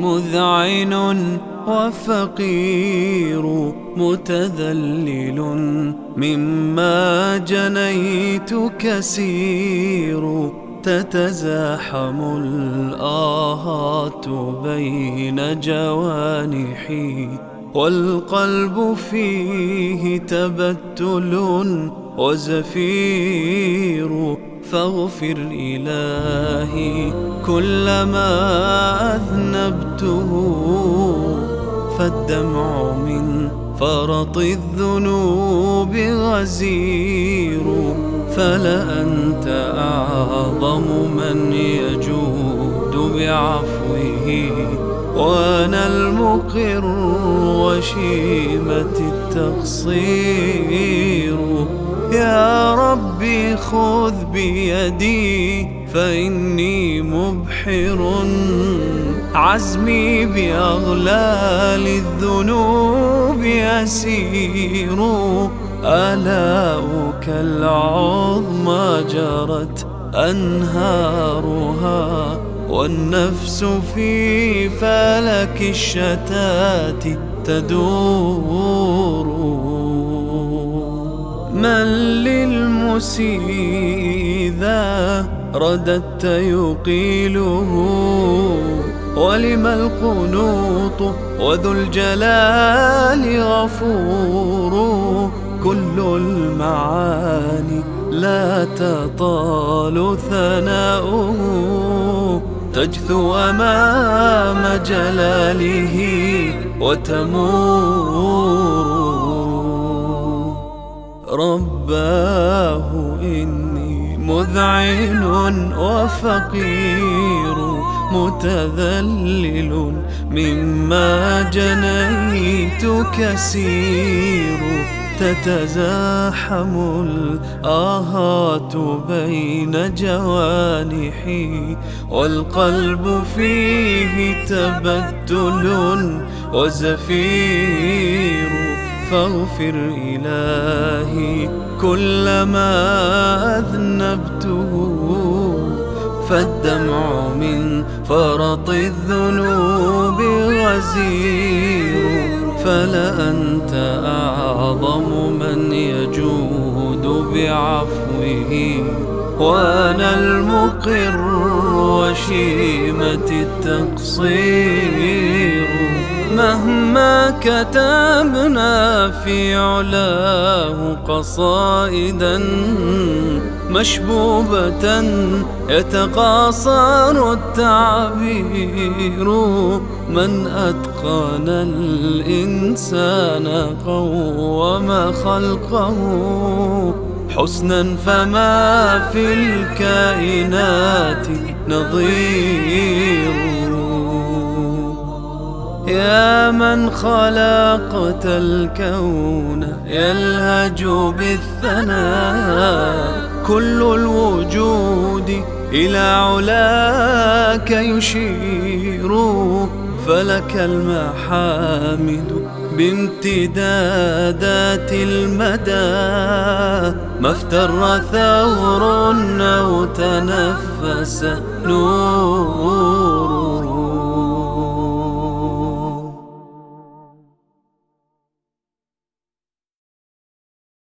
مذعن وفقير متذلل، مما جنيت كسير، تتزاحم الآهات بين جوانحي، والقلب فيه تبتل وزفير. فاغفر إلهي كلما أذنبته، فالدمع من فرط الذنوب غزير. فلأنت أعظم من يجود بعفوه، وأنا المقر وشيمة التقصير. يا ربي خذ بيدي فإني مبحر، عزمي بأغلال الذنوب يسير. آلاؤك العظمى جرت أنهارها، والنفس في فلك الشتات تدور. من للمسيء إذا رددت يقيله، ولم القنوط وذو الجلال غفور. كل المعاني لا تطال ثناؤه، تجثو أمام جلاله وتمور. رباه إني مذعن وفقير متذلل، مما جنيت كسير. تتزاحم الآهات بين جوانحي، والقلب فيه تبتل وزفير. فاغفر إلهي كلما أذنبته، فالدمع من فرط الذنوب غزير. فلأنت أعظم من يجود بعفوه، وأنا المقر وشيمة التقصير. مهما كتبنا في علاه قصائدا مشبوبة يتقاصر التعبير، من أتقن الإنسان قوم خلقه حسنا، فما في الكائنات نظير. يا من خلقت الكون يلهج بالثناء، كل الوجود إلى علاك يشير. فلك المحامد بامتدادات المدى، ما افتر ثور أو تنفس نور.